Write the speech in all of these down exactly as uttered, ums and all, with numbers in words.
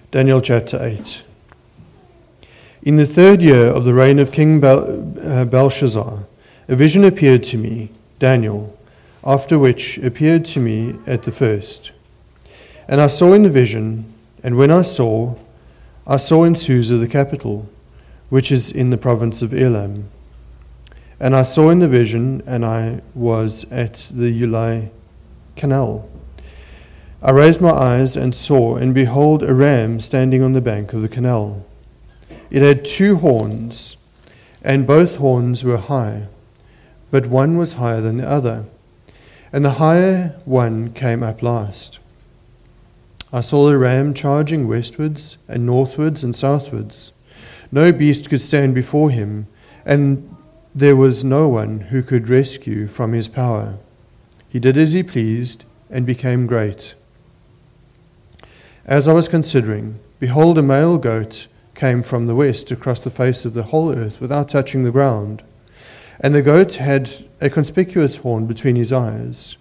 Daniel chapter eight. In the third year of the reign of King Bel- uh, Belshazzar, a vision appeared to me, Daniel, after which appeared to me at the first. And I saw in the vision, and when I saw, I saw in Susa the capital, which is in the province of Elam. And I saw in the vision, and I was at the Ulai canal. I raised my eyes and saw, and behold, a ram standing on the bank of the canal. It had two horns, and both horns were high, but one was higher than the other, and the higher one came up last. I saw the ram charging westwards and northwards and southwards. No beast could stand before him, and there was no one who could rescue from his power. He did as he pleased and became great. As I was considering, behold, a male goat came from the west across the face of the whole earth without touching the ground. And the goat had a conspicuous horn between his eyes.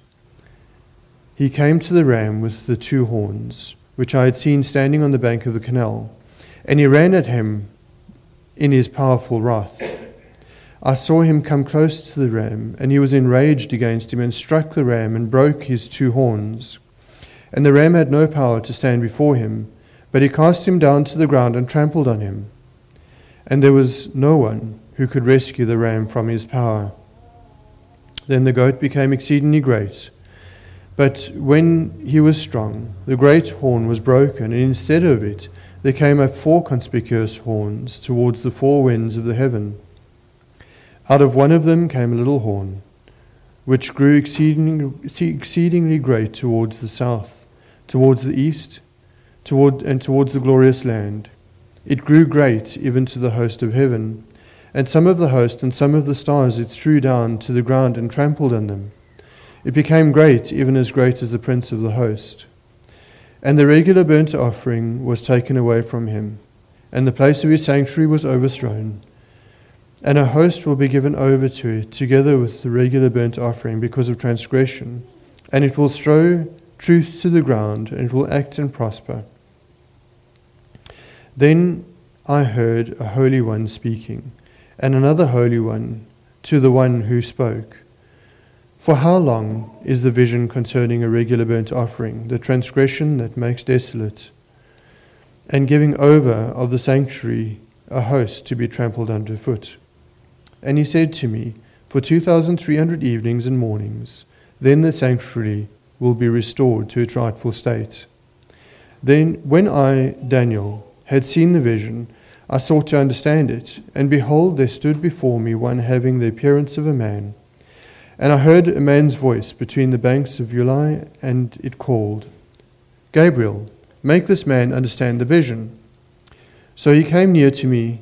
He came to the ram with the two horns, which I had seen standing on the bank of the canal, and he ran at him in his powerful wrath. I saw him come close to the ram, and he was enraged against him and struck the ram and broke his two horns. And the ram had no power to stand before him, but he cast him down to the ground and trampled on him. And there was no one who could rescue the ram from his power. Then the goat became exceedingly great. But when he was strong, the great horn was broken, and instead of it there came up four conspicuous horns towards the four winds of the heaven. Out of one of them came a little horn, which grew exceedingly, exceedingly great towards the south, towards the east, toward and towards the glorious land. It grew great even to the host of heaven, and some of the host and some of the stars it threw down to the ground and trampled on them. It became great, even as great as the prince of the host. And the regular burnt offering was taken away from him, and the place of his sanctuary was overthrown. And a host will be given over to it, together with the regular burnt offering, because of transgression. And it will throw truth to the ground, and it will act and prosper. Then I heard a Holy One speaking, and another Holy One to the one who spoke. For how long is the vision concerning a regular burnt offering, the transgression that makes desolate, and giving over of the sanctuary a host to be trampled underfoot? And he said to me, for two thousand three hundred evenings and mornings, then the sanctuary will be restored to its rightful state. Then when I, Daniel, had seen the vision, I sought to understand it, and behold, there stood before me one having the appearance of a man. And I heard a man's voice between the banks of Ulai, and it called, Gabriel, make this man understand the vision. So he came near to me,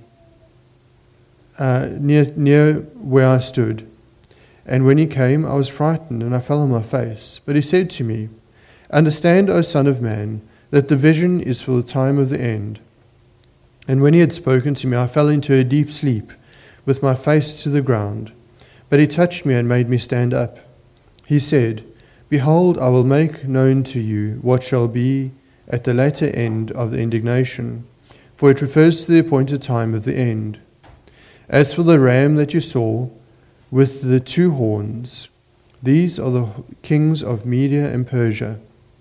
uh, near, near where I stood. And when he came, I was frightened, and I fell on my face. But he said to me, Understand, O Son of Man, that the vision is for the time of the end. And when he had spoken to me, I fell into a deep sleep, with my face to the ground. But he touched me and made me stand up. He said, Behold, I will make known to you what shall be at the latter end of the indignation, for it refers to the appointed time of the end. As for the ram that you saw, with the two horns, these are the kings of Media and Persia.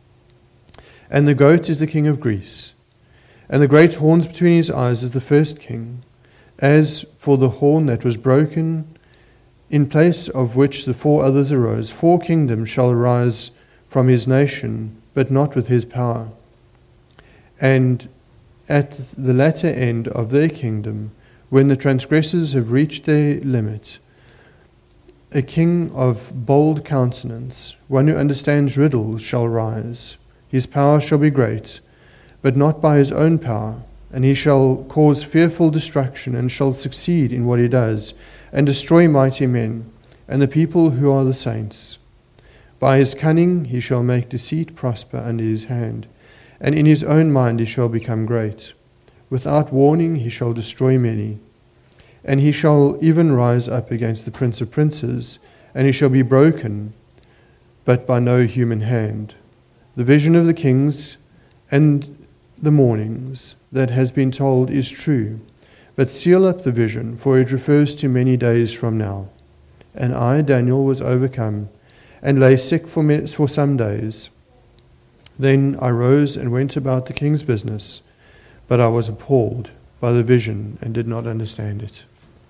And the goat is the king of Greece. And the great horns between his eyes is the first king. As for the horn that was broken, in place of which the four others arose, four kingdoms shall arise from his nation, but not with his power. And at the latter end of their kingdom, when the transgressors have reached their limit, a king of bold countenance, one who understands riddles, shall rise. His power shall be great, but not by his own power, and he shall cause fearful destruction, and shall succeed in what he does, and destroy mighty men, and the people who are the saints. By his cunning he shall make deceit prosper under his hand, and in his own mind he shall become great. Without warning he shall destroy many. And he shall even rise up against the prince of princes, and he shall be broken, but by no human hand. The vision of the kings and the mornings that has been told is true, but seal up the vision, for it refers to many days from now. And I, Daniel, was overcome and lay sick for, me- for some days. Then I rose and went about the king's business, but I was appalled by the vision and did not understand it.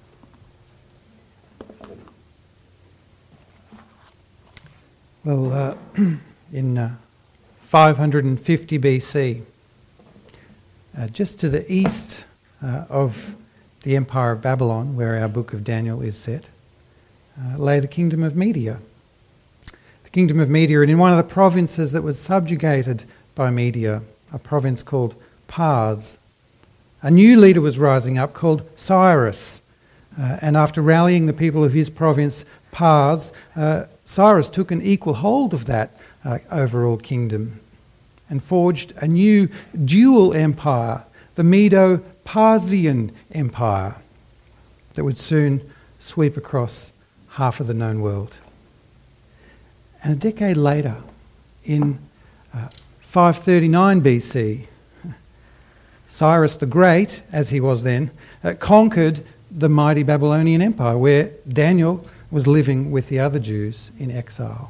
Well, uh, in uh, five hundred fifty B C, uh, just to the east uh, of the Empire of Babylon, where our book of Daniel is set, uh, lay the kingdom of Media. The kingdom of Media, and in one of the provinces that was subjugated by Media, a province called Pars, a new leader was rising up called Cyrus. Uh, and after rallying the people of his province, Pars, uh, Cyrus took an equal hold of that uh, overall kingdom and forged a new dual empire, the Medo-Parsian Empire, that would soon sweep across half of the known world. And a decade later, in uh, five thirty-nine B C, Cyrus the Great, as he was then, uh, conquered the mighty Babylonian Empire, where Daniel was living with the other Jews in exile.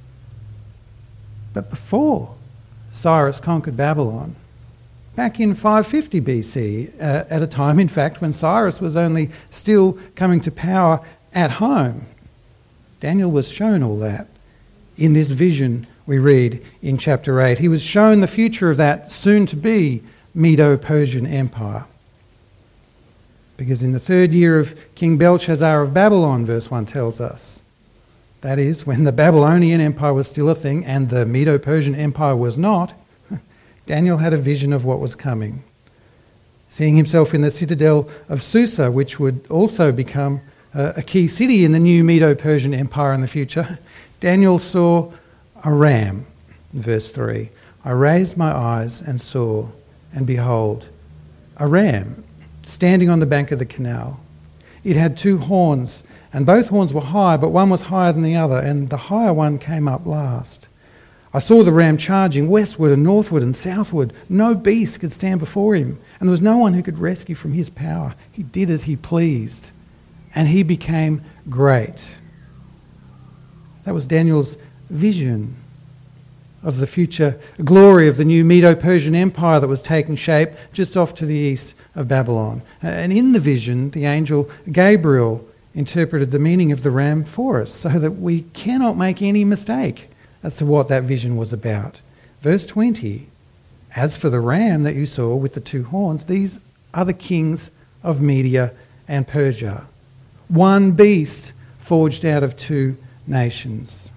But before Cyrus conquered Babylon, back in five fifty B C, uh, at a time, in fact, when Cyrus was only still coming to power at home, Daniel was shown all that in this vision we read in chapter eight. He was shown the future of that soon-to-be Medo-Persian Empire. Because in the third year of King Belshazzar of Babylon, verse one tells us, that is, when the Babylonian Empire was still a thing and the Medo-Persian Empire was not, Daniel had a vision of what was coming. Seeing himself in the citadel of Susa, which would also become a key city in the new Medo-Persian Empire in the future, Daniel saw a ram, verse three. I raised my eyes and saw, and behold, a ram standing on the bank of the canal. It had two horns, and both horns were high, but one was higher than the other, and the higher one came up last. I saw the ram charging westward and northward and southward. No beast could stand before him, and there was no one who could rescue from his power. He did as he pleased, and he became great. That was Daniel's vision of the future glory of the new Medo-Persian Empire that was taking shape just off to the east of Babylon. And in the vision, the angel Gabriel interpreted the meaning of the ram for us so that we cannot make any mistake as to what that vision was about. Verse twenty, as for the ram that you saw with the two horns, these are the kings of Media and Persia, one beast forged out of two nations.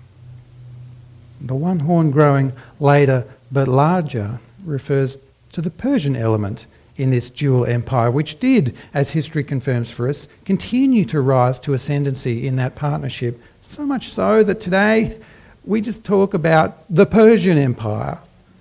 The one horn growing later but larger refers to the Persian element in this dual empire, which did, as history confirms for us, continue to rise to ascendancy in that partnership, so much so that today we just talk about the Persian Empire.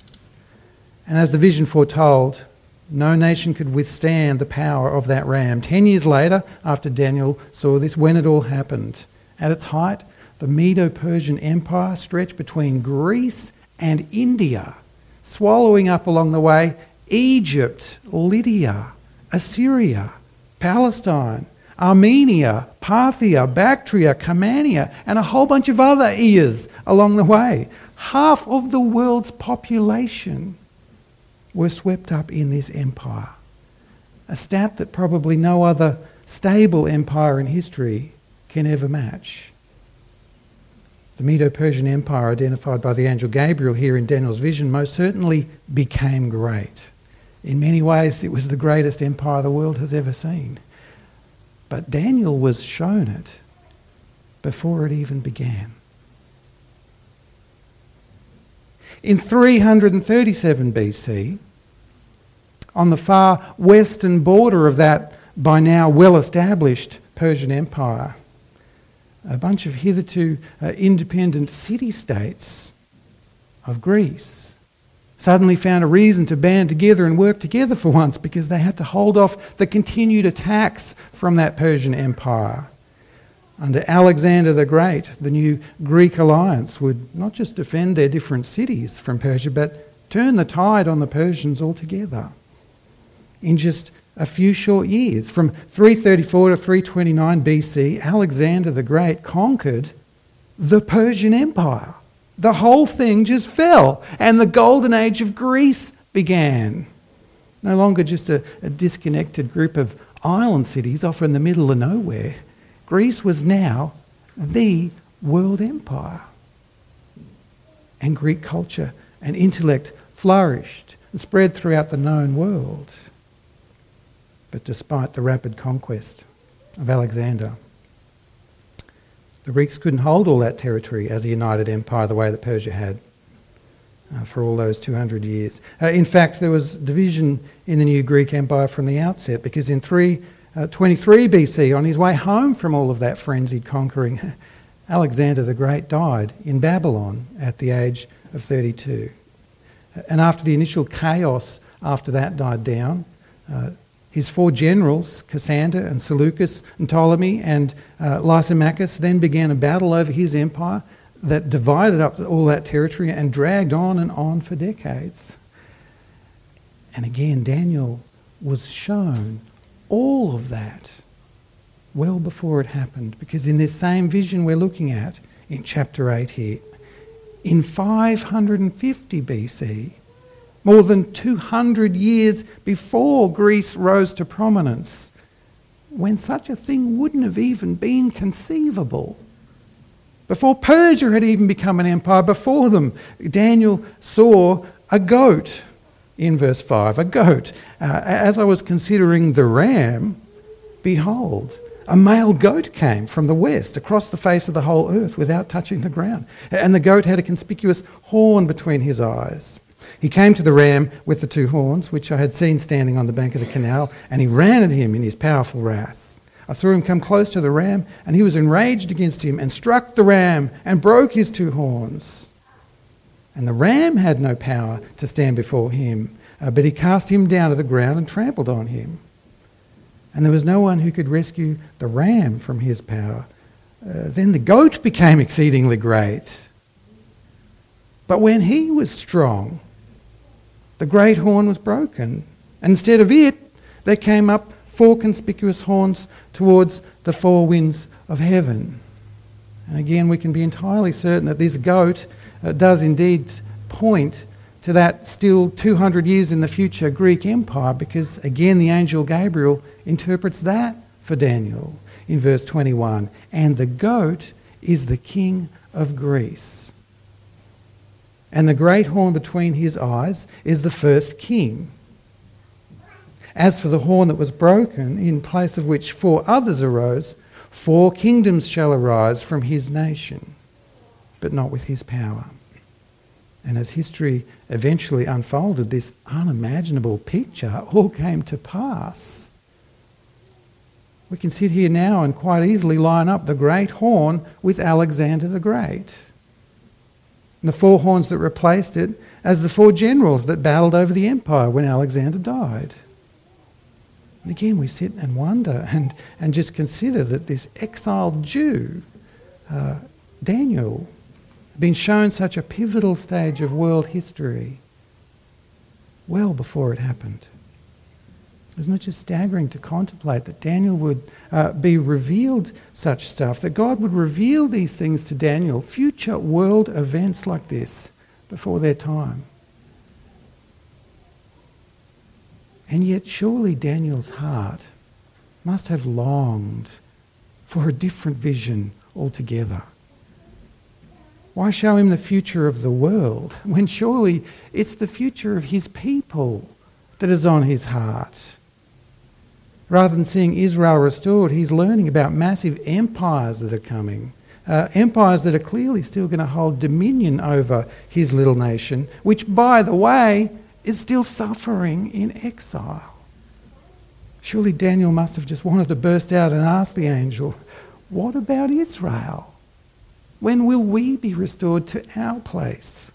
And as the vision foretold, no nation could withstand the power of that ram. Ten years later, after Daniel saw this, when it all happened, at its height, the Medo-Persian Empire stretched between Greece and India, swallowing up along the way Egypt, Lydia, Assyria, Palestine, Armenia, Parthia, Bactria, Camanea, and a whole bunch of other ears along the way. Half of the world's population were swept up in this empire. A stat that probably no other stable empire in history can ever match. The Medo-Persian Empire, identified by the angel Gabriel here in Daniel's vision, most certainly became great. In many ways, it was the greatest empire the world has ever seen. But Daniel was shown it before it even began. In three hundred thirty-seven B C, on the far western border of that by now well-established Persian Empire, a bunch of hitherto uh, independent city-states of Greece suddenly found a reason to band together and work together for once, because they had to hold off the continued attacks from that Persian Empire. Under Alexander the Great, the new Greek alliance would not just defend their different cities from Persia, but turned the tide on the Persians altogether. In just a few short years, from three thirty-four to three twenty-nine B C, Alexander the Great conquered the Persian Empire. The whole thing just fell, and the golden age of Greece began. No longer just a, a disconnected group of island cities off in the middle of nowhere. Greece was now the world empire. And Greek culture and intellect flourished and spread throughout the known world. But despite the rapid conquest of Alexander, the Greeks couldn't hold all that territory as a united empire the way that Persia had uh, for all those two hundred years. Uh, in fact, there was division in the new Greek empire from the outset, because in three twenty-three B C, on his way home from all of that frenzied conquering, Alexander the Great died in Babylon at the age of thirty-two. And after the initial chaos after that died down, uh, his four generals, Cassander and Seleucus and Ptolemy and uh, Lysimachus, then began a battle over his empire that divided up all that territory and dragged on and on for decades. And again, Daniel was shown all of that well before it happened, because in this same vision we're looking at in chapter eight here, in five hundred fifty B C, more than two hundred years before Greece rose to prominence, when such a thing wouldn't have even been conceivable. Before Persia had even become an empire, before them, Daniel saw a goat in verse five, a goat. Uh, as I was considering the ram, behold, a male goat came from the west across the face of the whole earth without touching the ground. And the goat had a conspicuous horn between his eyes. He came to the ram with the two horns, which I had seen standing on the bank of the canal, and he ran at him in his powerful wrath. I saw him come close to the ram, and he was enraged against him and struck the ram and broke his two horns. And the ram had no power to stand before him, uh, but he cast him down to the ground and trampled on him. And there was no one who could rescue the ram from his power. Uh, then the goat became exceedingly great. But when he was strong, the great horn was broken, and instead of it, there came up four conspicuous horns towards the four winds of heaven. And again, we can be entirely certain that this goat uh, does indeed point to that still two hundred years in the future Greek empire, because again, the angel Gabriel interprets that for Daniel in verse twenty-one. And the goat is the king of Greece. And the great horn between his eyes is the first king. As for the horn that was broken, in place of which four others arose, four kingdoms shall arise from his nation, but not with his power. And as history eventually unfolded, this unimaginable picture all came to pass. We can sit here now and quite easily line up the great horn with Alexander the Great, and the four horns that replaced it as the four generals that battled over the empire when Alexander died. And again, we sit and wonder and, and just consider that this exiled Jew, uh, Daniel, had been shown such a pivotal stage of world history well before it happened. Isn't it just staggering to contemplate that Daniel would uh, be revealed such stuff, that God would reveal these things to Daniel, future world events like this, before their time? And yet surely Daniel's heart must have longed for a different vision altogether. Why show him the future of the world when surely it's the future of his people that is on his heart? Rather than seeing Israel restored, he's learning about massive empires that are coming. Uh, empires that are clearly still going to hold dominion over his little nation, which, by the way, is still suffering in exile. Surely Daniel must have just wanted to burst out and ask the angel, what about Israel? When will we be restored to our place?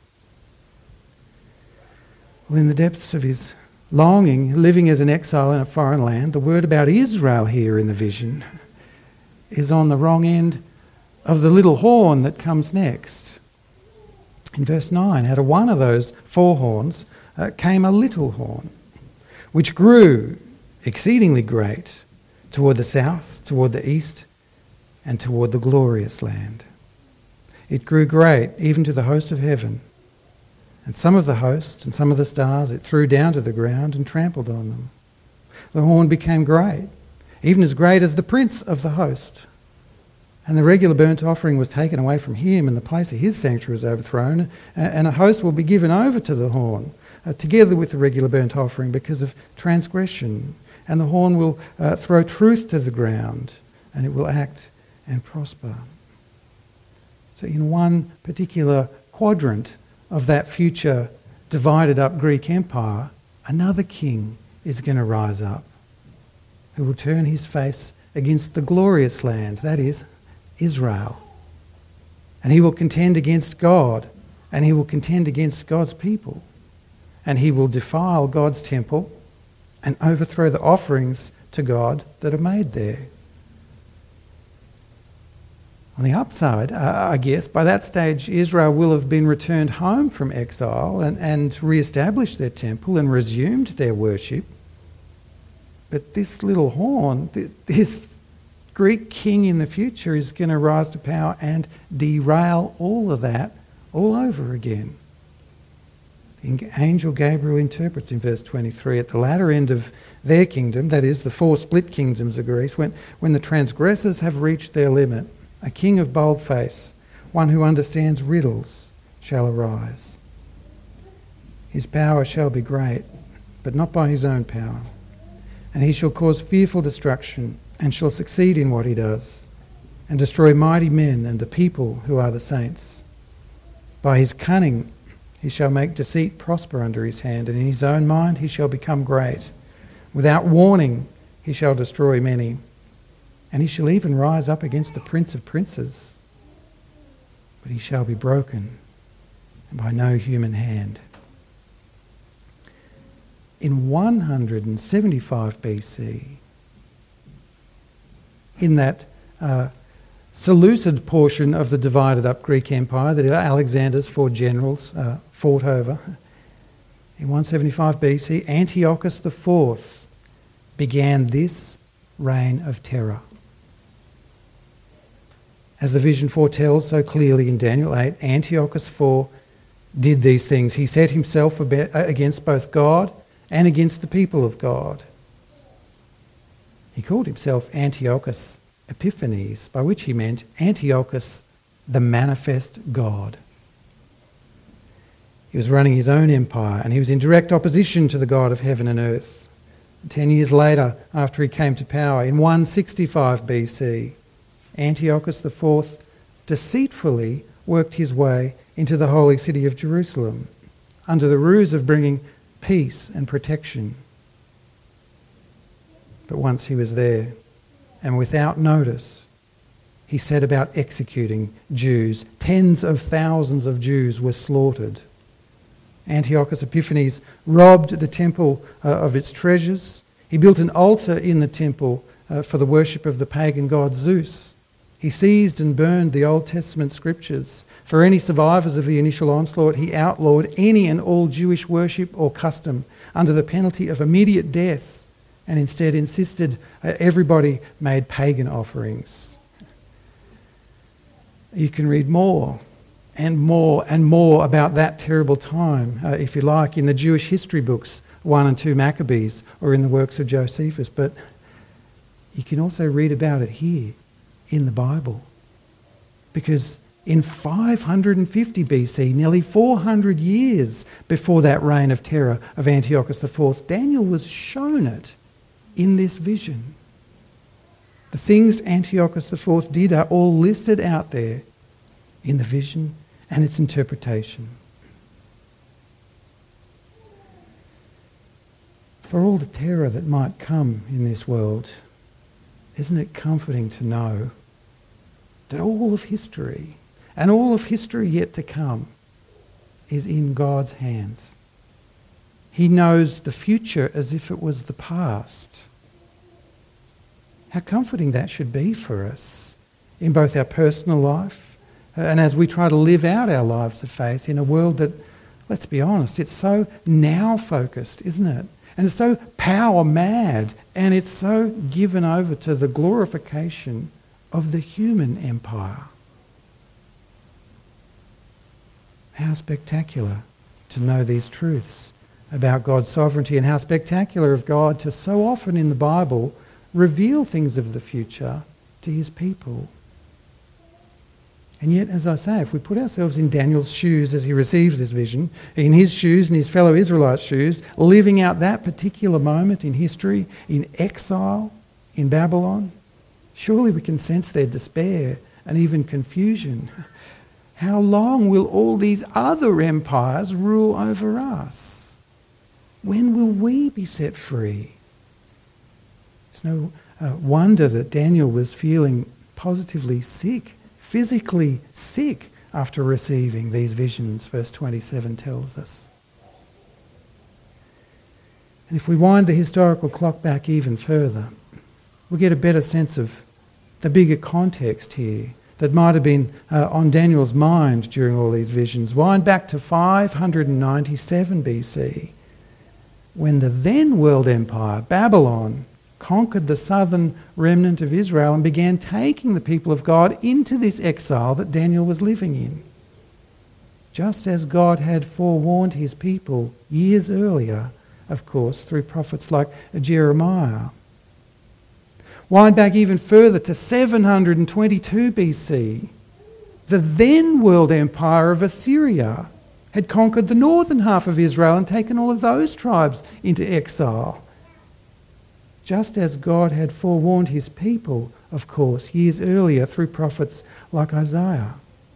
Well, in the depths of his longing, living as an exile in a foreign land, the word about Israel here in the vision is on the wrong end of the little horn that comes next. In verse nine, out of one of those four horns uh, came a little horn, which grew exceedingly great toward the south, toward the east, and toward the glorious land. It grew great even to the host of heaven, and some of the host and some of the stars it threw down to the ground and trampled on them. The horn became great, even as great as the prince of the host. And the regular burnt offering was taken away from him, and the place of his sanctuary was overthrown, and a host will be given over to the horn, uh, together with the regular burnt offering, because of transgression. And the horn will uh, throw truth to the ground, and it will act and prosper. So in one particular quadrant of that future divided up Greek empire, another king is going to rise up, who will turn his face against the glorious land, that is, Israel. And he will contend against God, and he will contend against God's people. And he will defile God's temple and overthrow the offerings to God that are made there. On the upside, uh, I guess, by that stage Israel will have been returned home from exile and, and re-established their temple and resumed their worship. But this little horn, th- this Greek king in the future is going to rise to power and derail all of that all over again. The angel Gabriel interprets in verse twenty-three, at the latter end of their kingdom, that is, the four split kingdoms of Greece, when, when the transgressors have reached their limit, a king of bold face, one who understands riddles, shall arise. His power shall be great, but not by his own power. And he shall cause fearful destruction, and shall succeed in what he does, and destroy mighty men and the people who are the saints. By his cunning he shall make deceit prosper under his hand, and in his own mind he shall become great. Without warning he shall destroy many, and he shall even rise up against the Prince of Princes. But he shall be broken, and by no human hand. In one hundred seventy-five B C, in that uh, Seleucid portion of the divided up Greek Empire that Alexander's four generals uh, fought over, in one seventy-five B C, Antiochus the Fourth began this reign of terror. As the vision foretells so clearly in Daniel eight, Antiochus the Fourth did these things. He set himself against both God and against the people of God. He called himself Antiochus Epiphanes, by which he meant Antiochus, the manifest God. He was running his own empire, and he was in direct opposition to the God of heaven and earth. Ten years later, after he came to power, in one sixty-five B C, Antiochus the Fourth deceitfully worked his way into the holy city of Jerusalem, under the ruse of bringing peace and protection. But once he was there, and without notice, he set about executing Jews. Tens of thousands of Jews were slaughtered. Antiochus Epiphanes robbed the temple uh, of its treasures. He built an altar in the temple uh, for the worship of the pagan god Zeus. He seized and burned the Old Testament scriptures. For any survivors of the initial onslaught, he outlawed any and all Jewish worship or custom under the penalty of immediate death, and instead insisted uh, everybody made pagan offerings. You can read more and more and more about that terrible time, uh, if you like, in the Jewish history books, one and two Maccabees, or in the works of Josephus. But you can also read about it here in the Bible. Because in five hundred fifty B C, nearly four hundred years before that reign of terror of Antiochus the Fourth, Daniel was shown it in this vision. The things Antiochus the Fourth did are all listed out there in the vision and its interpretation. For all the terror that might come in this world, isn't it comforting to know that all of history and all of history yet to come is in God's hands? He knows the future as if it was the past. How comforting that should be for us in both our personal life and as we try to live out our lives of faith in a world that, let's be honest, it's so now-focused, isn't it? And it's so power-mad, and it's so given over to the glorification of the human empire. How spectacular to know these truths about God's sovereignty, and how spectacular of God to so often in the Bible reveal things of the future to his people. And yet, as I say, if we put ourselves in Daniel's shoes as he receives this vision, in his shoes and his fellow Israelites' shoes, living out that particular moment in history, in exile in Babylon, surely we can sense their despair and even confusion. How long will all these other empires rule over us? When will we be set free? It's no uh, wonder that Daniel was feeling positively sick, physically sick after receiving these visions, verse twenty-seven tells us. And if we wind the historical clock back even further, we get a better sense of the bigger context here that might have been uh, on Daniel's mind during all these visions. Wind back to five hundred ninety-seven B C, when the then world empire, Babylon, conquered the southern remnant of Israel and began taking the people of God into this exile that Daniel was living in. Just as God had forewarned his people years earlier, of course, through prophets like Jeremiah. Wind back even further to seven hundred twenty-two B C. The then world empire of Assyria had conquered the northern half of Israel and taken all of those tribes into exile. Just as God had forewarned his people, of course, years earlier through prophets like Isaiah.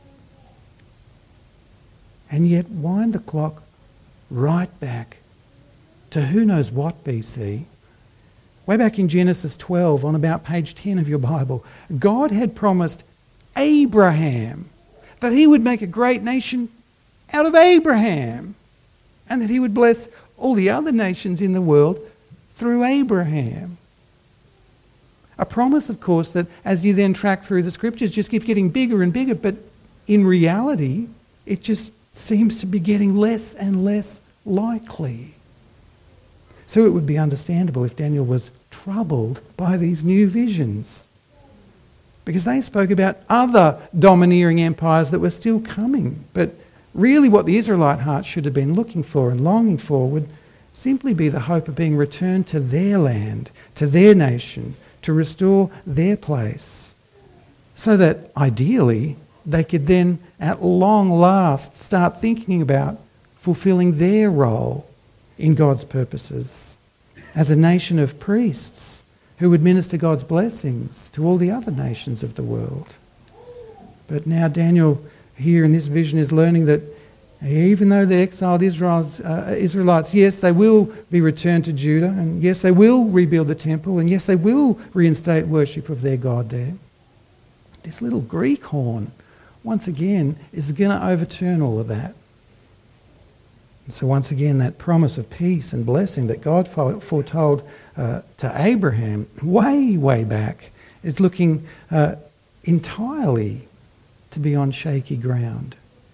And yet wind the clock right back to who knows what B C. Way back in Genesis twelve, on about page ten of your Bible, God had promised Abraham that he would make a great nation out of Abraham, and that he would bless all the other nations in the world through Abraham. A promise, of course, that as you then track through the scriptures just keeps getting bigger and bigger, but in reality it just seems to be getting less and less likely. So it would be understandable if Daniel was troubled by these new visions, because they spoke about other domineering empires that were still coming. But really what the Israelite heart should have been looking for and longing for would simply be the hope of being returned to their land, to their nation, to restore their place, so that ideally they could then at long last start thinking about fulfilling their role in God's purposes as a nation of priests who would minister God's blessings to all the other nations of the world. But now Daniel here in this vision is learning that even though the exiled Israel's, uh, Israelites, yes, they will be returned to Judah, and yes, they will rebuild the temple, and yes, they will reinstate worship of their God there, this little Greek horn, once again, is going to overturn all of that. And so once again, that promise of peace and blessing that God foretold uh, to Abraham way, way back is looking uh, entirely to be on shaky ground.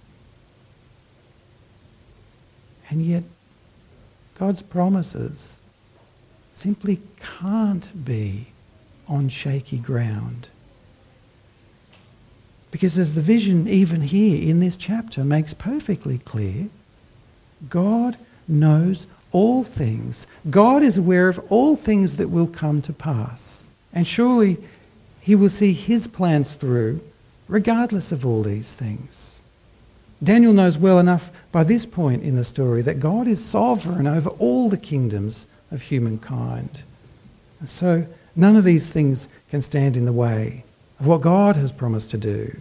And yet, God's promises simply can't be on shaky ground. Because as the vision even here in this chapter makes perfectly clear, God knows all things. God is aware of all things that will come to pass. And surely he will see his plans through regardless of all these things. Daniel knows well enough by this point in the story that God is sovereign over all the kingdoms of humankind. And so none of these things can stand in the way of what God has promised to do.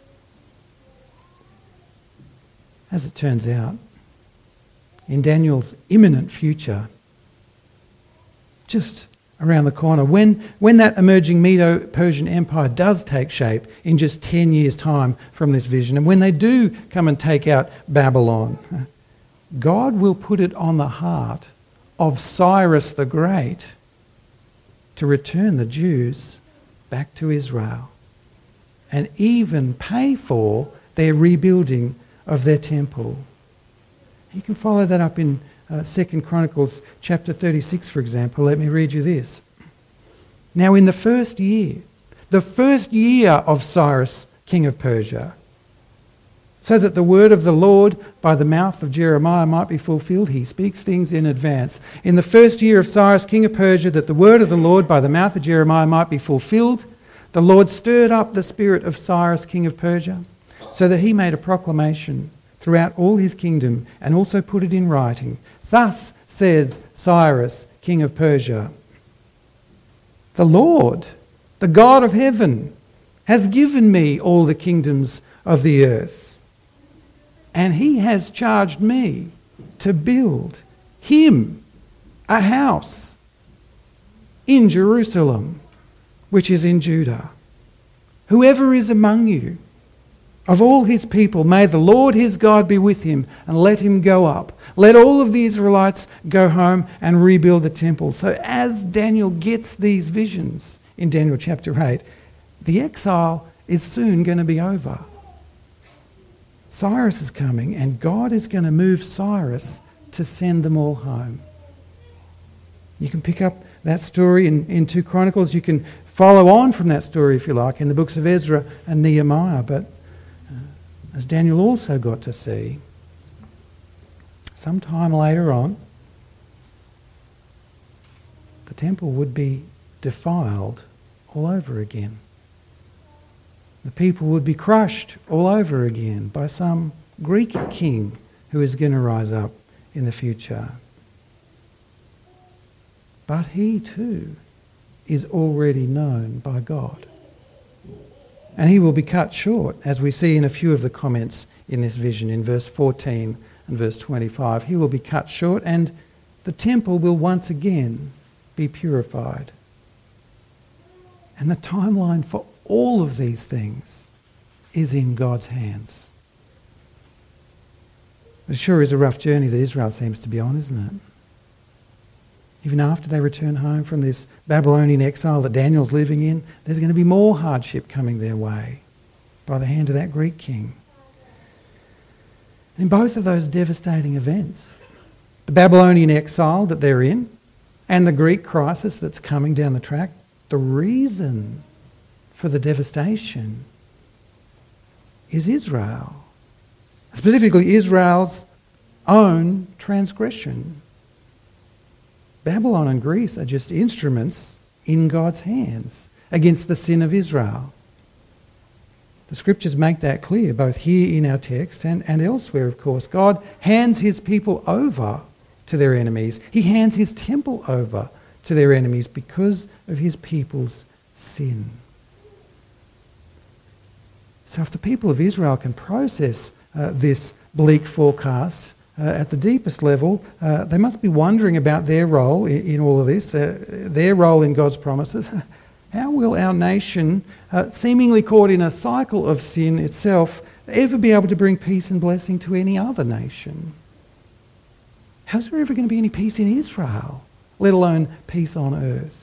As it turns out, in Daniel's imminent future, just around the corner, when, when that emerging Medo-Persian Empire does take shape in just ten years' time from this vision, and when they do come and take out Babylon, God will put it on the heart of Cyrus the Great to return the Jews back to Israel. and even pay for their rebuilding of their temple. You can follow that up in uh, Second Chronicles chapter thirty-six, for example. Let me read you this. Now in the first year, the first year of Cyrus, king of Persia, so that the word of the Lord by the mouth of Jeremiah might be fulfilled. He speaks things in advance. In the first year of Cyrus, king of Persia, that the word of the Lord by the mouth of Jeremiah might be fulfilled, the Lord stirred up the spirit of Cyrus, king of Persia, so that he made a proclamation throughout all his kingdom and also put it in writing. Thus says Cyrus, king of Persia, the Lord, the God of heaven, has given me all the kingdoms of the earth, and he has charged me to build him a house in Jerusalem, which is in Judah. Whoever is among you, of all his people, may the Lord his God be with him, and let him go up. Let all of the Israelites go home and rebuild the temple. So as Daniel gets these visions in Daniel chapter eight, the exile is soon going to be over. Cyrus is coming, and God is going to move Cyrus to send them all home. You can pick up that story in, in two Chronicles. You can follow on from that story, if you like, in the books of Ezra and Nehemiah. But uh, as Daniel also got to see, sometime later on, the temple would be defiled all over again. The people would be crushed all over again by some Greek king who is going to rise up in the future. But he too is already known by God. And he will be cut short, as we see in a few of the comments in this vision, in verse fourteen and verse twenty-five. He will be cut short, and the temple will once again be purified. And the timeline for all of these things is in God's hands. It sure is a rough journey that Israel seems to be on, isn't it? Even after they return home from this Babylonian exile that Daniel's living in, there's going to be more hardship coming their way by the hand of that Greek king. And in both of those devastating events, the Babylonian exile that they're in and the Greek crisis that's coming down the track, the reason for the devastation is Israel. Specifically, Israel's own transgression. Babylon and Greece are just instruments in God's hands against the sin of Israel. The scriptures make that clear, both here in our text and, and elsewhere, of course. God hands his people over to their enemies. He hands his temple over to their enemies because of his people's sin. So if the people of Israel can process uh, this bleak forecast uh, at the deepest level, uh, they must be wondering about their role in, in all of this, uh, their role in God's promises. How will our nation, uh, seemingly caught in a cycle of sin itself, ever be able to bring peace and blessing to any other nation? How's there ever going to be any peace in Israel, let alone peace on earth?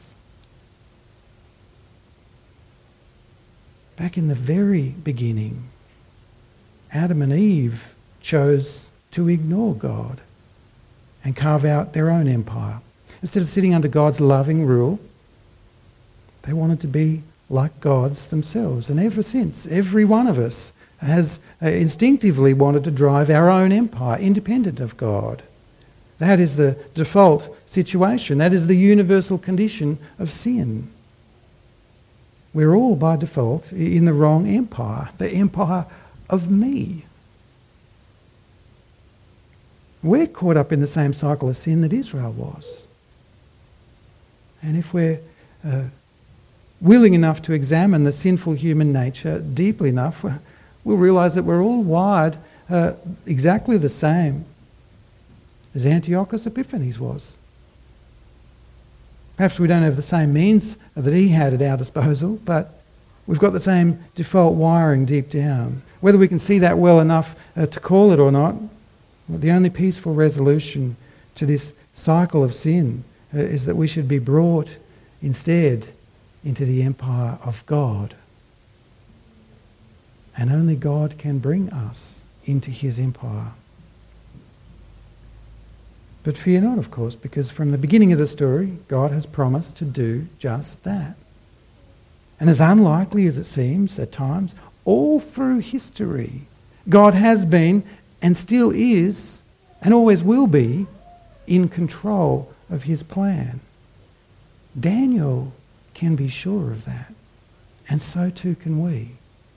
Back in the very beginning, Adam and Eve chose to ignore God and carve out their own empire. Instead of sitting under God's loving rule, they wanted to be like gods themselves. And ever since, every one of us has uh, instinctively wanted to drive our own empire, independent of God. That is the default situation. That is the universal condition of sin. We're all, by default, in the wrong empire, the empire of me. We're caught up in the same cycle of sin that Israel was. And if we're uh, willing enough to examine the sinful human nature deeply enough, we'll realise that we're all wired uh, exactly the same as Antiochus Epiphanes was. Perhaps we don't have the same means that he had at our disposal, but we've got the same default wiring deep down. Whether we can see that well enough uh, to call it or not, the only peaceful resolution to this cycle of sin uh, is that we should be brought instead into the empire of God. And only God can bring us into his empire. But fear not, of course, because from the beginning of the story, God has promised to do just that. And as unlikely as it seems at times, all through history, God has been and still is and always will be in control of his plan. Daniel can be sure of that, and so too can we.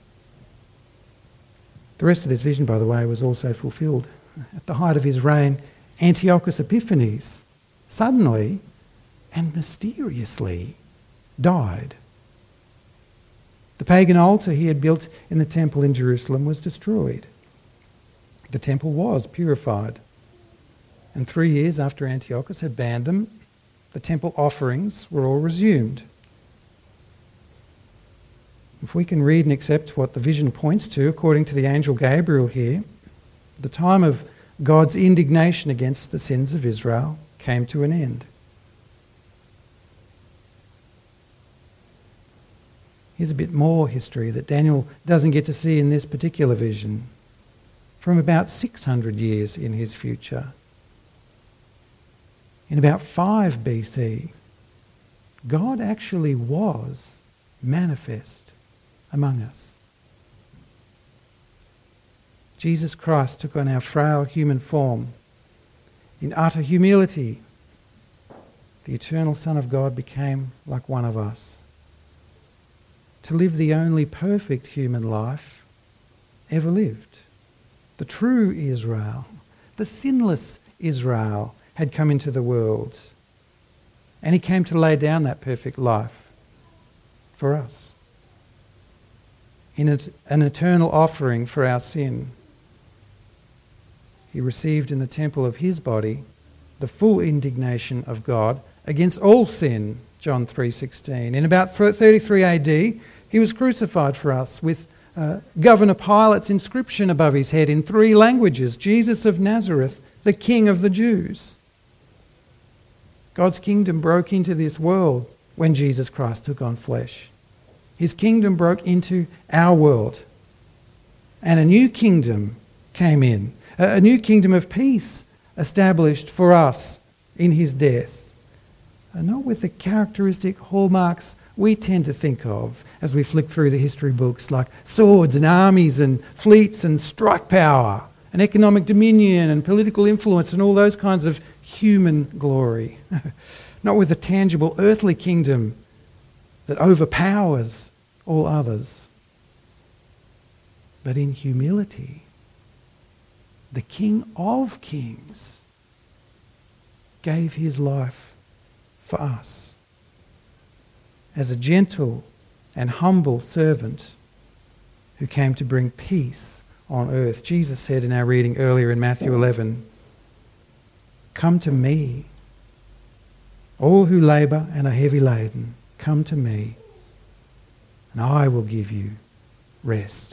The rest of this vision, by the way, was also fulfilled. At the height of his reign, Antiochus Epiphanes suddenly and mysteriously died. The pagan altar he had built in the temple in Jerusalem was destroyed. The temple was purified. And three years after Antiochus had banned them, the temple offerings were all resumed. If we can read and accept what the vision points to, according to the angel Gabriel here, the time of God's indignation against the sins of Israel came to an end. Here's a bit more history that Daniel doesn't get to see in this particular vision, from about six hundred years in his future. In about five B C, God actually was manifest among us. Jesus Christ took on our frail human form. In utter humility, the eternal Son of God became like one of us, to live the only perfect human life ever lived. The true Israel, the sinless Israel, had come into the world, and he came to lay down that perfect life for us in an eternal offering for our sin. He received in the temple of his body the full indignation of God against all sin, John three sixteen. In about thirty-three A D, he was crucified for us with uh, Governor Pilate's inscription above his head in three languages: Jesus of Nazareth, the King of the Jews. God's kingdom broke into this world when Jesus Christ took on flesh. His kingdom broke into our world, and a new kingdom came in, a new kingdom of peace established for us in his death, and not with the characteristic hallmarks we tend to think of as we flick through the history books, like swords and armies and fleets and strike power and economic dominion and political influence and all those kinds of human glory. Not with a tangible earthly kingdom that overpowers all others, but in humility. The King of Kings gave his life for us as a gentle and humble servant who came to bring peace on earth. Jesus said in our reading earlier in Matthew eleven, "Come to me, all who labour and are heavy laden, come to me, and I will give you rest.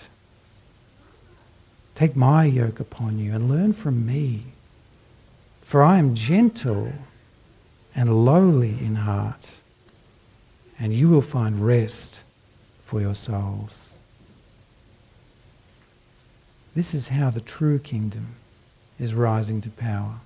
Take my yoke upon you and learn from me, for I am gentle and lowly in heart, and you will find rest for your souls." This is how the true kingdom is rising to power.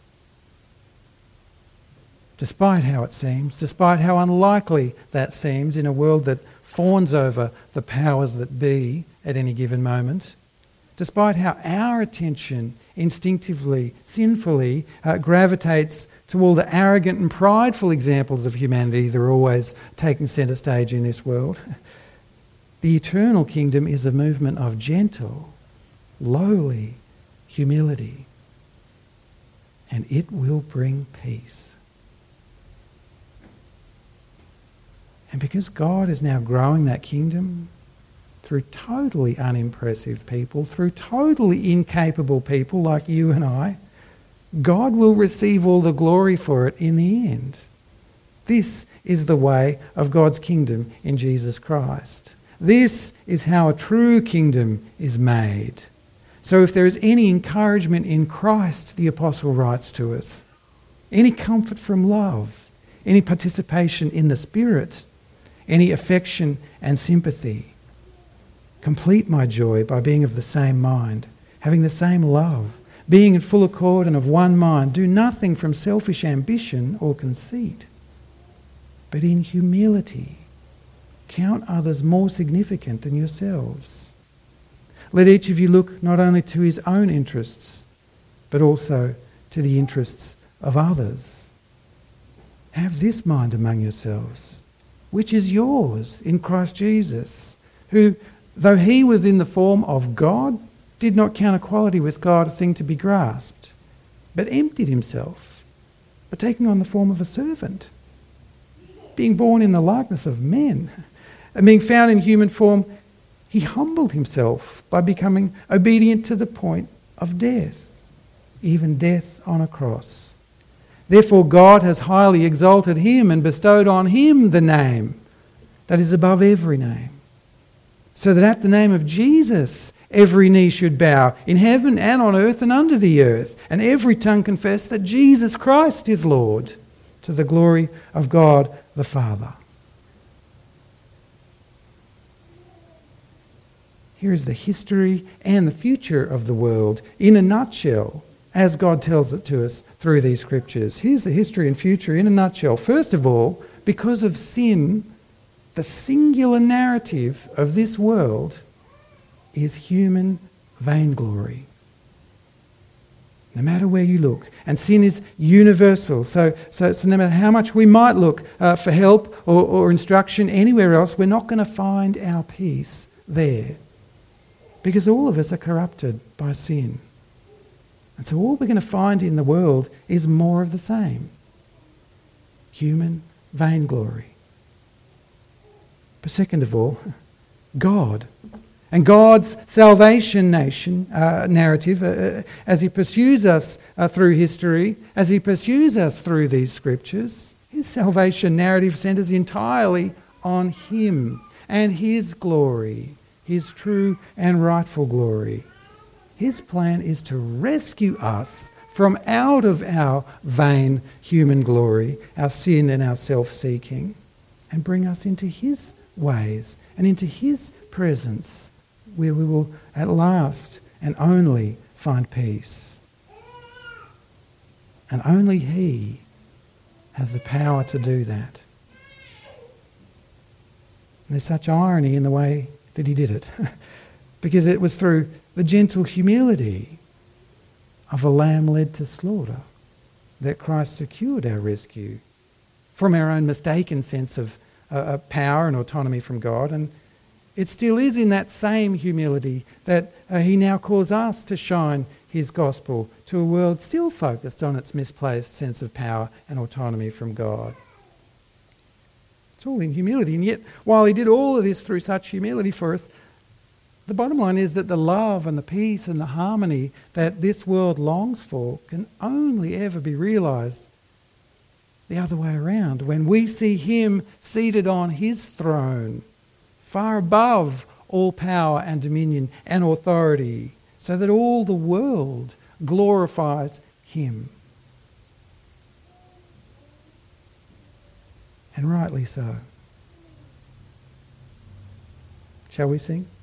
Despite how it seems, despite how unlikely that seems in a world that fawns over the powers that be at any given moment, despite how our attention instinctively, sinfully uh, gravitates to all the arrogant and prideful examples of humanity that are always taking centre stage in this world, the eternal kingdom is a movement of gentle, lowly humility, and it will bring peace. And because God is now growing that kingdom through totally unimpressive people, through totally incapable people like you and I, God will receive all the glory for it in the end. This is the way of God's kingdom in Jesus Christ. This is how a true kingdom is made. So if there is any encouragement in Christ, the apostle writes to us, any comfort from love, any participation in the Spirit, any affection and sympathy, Complete my joy by being of the same mind, having the same love, being in full accord and of one mind. Do nothing from selfish ambition or conceit, but in humility count others more significant than yourselves. Let each of you look not only to his own interests, but also to the interests of others. Have this mind among yourselves, which is yours in Christ Jesus, who, though he was in the form of God, did not count equality with God a thing to be grasped, but emptied himself by taking on the form of a servant, being born in the likeness of men, and being found in human form, he humbled himself by becoming obedient to the point of death, even death on a cross. Therefore God has highly exalted him and bestowed on him the name that is above every name, so that at the name of Jesus every knee should bow in heaven and on earth and under the earth, and every tongue confess that Jesus Christ is Lord, to the glory of God the Father. Here is the history and the future of the world in a nutshell, as God tells it to us through these scriptures. Here's the history and future in a nutshell. First of all, because of sin, the singular narrative of this world is human vainglory. No matter where you look. And sin is universal. So, so, so no matter how much we might look uh, for help or, or instruction anywhere else, we're not going to find our peace there. Because all of us are corrupted by sin. And so all we're going to find in the world is more of the same. Human vainglory. But second of all, God. And God's salvation nation uh, narrative, uh, as he pursues us uh, through history, as he pursues us through these scriptures, his salvation narrative centres entirely on him and his glory, his true and rightful glory. His plan is to rescue us from out of our vain human glory, our sin and our self-seeking, and bring us into his ways and into his presence, where we will at last and only find peace. And only he has the power to do that. And there's such irony in the way that he did it, because it was through the gentle humility of a lamb led to slaughter that Christ secured our rescue from our own mistaken sense of uh, power and autonomy from God. And it still is in that same humility that uh, he now calls us to shine his gospel to a world still focused on its misplaced sense of power and autonomy from God. It's all in humility. And yet, while he did all of this through such humility for us, the bottom line is that the love and the peace and the harmony that this world longs for can only ever be realised the other way around, when we see him seated on his throne, far above all power and dominion and authority, so that all the world glorifies him. And rightly so. Shall we sing?